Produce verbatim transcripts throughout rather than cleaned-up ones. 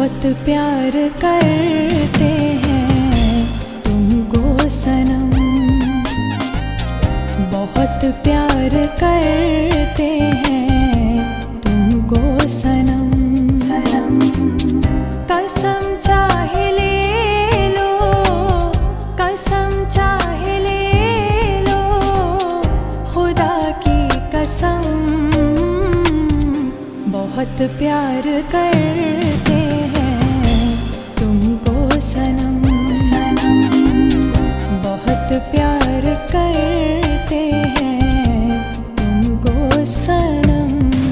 बहुत प्यार करते हैं तुमको सनम, बहुत प्यार करते हैं तुमको सनम। सनम कसम चाहे ले लो, कसम चाहे ले लो, खुदा की कसम बहुत प्यार करते हैं तुमको सनम। सनम बहुत प्यार करते हैं तुमको सनम।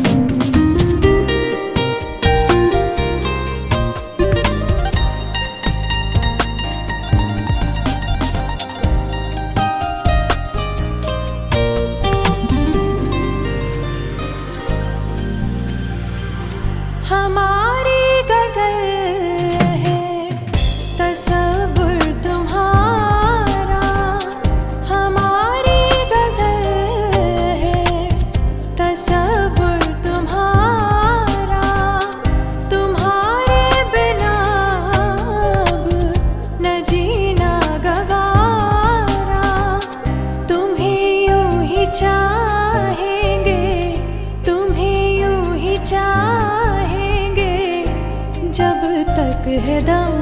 हमारी गजल है तसव्वुर तुम्हारा, हमारी गजल है तसव्वुर तुम्हारा, तुम्हारे बिना अब न जीना गवारा, तुम्हें यूं ही चाहेंगे, तुम्हें यूं ही चाहेंगे जब तक है दम।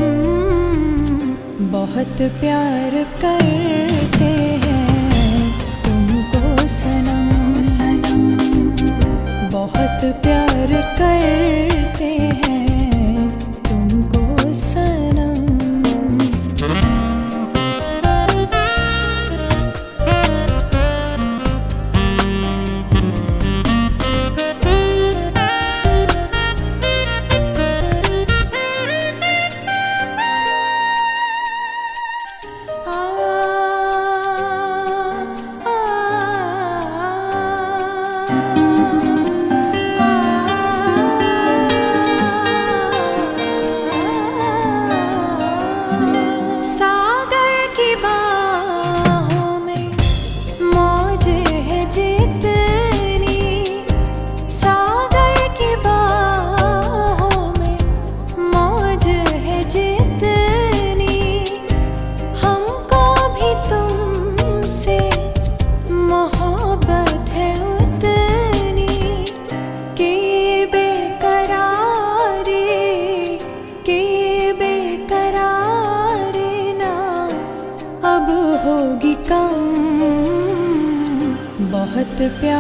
बहुत प्यार करते हैं तुमको सनम। सनम बहुत प्यार करते हैं तुमको सनम। होगी कम बहुत प्यार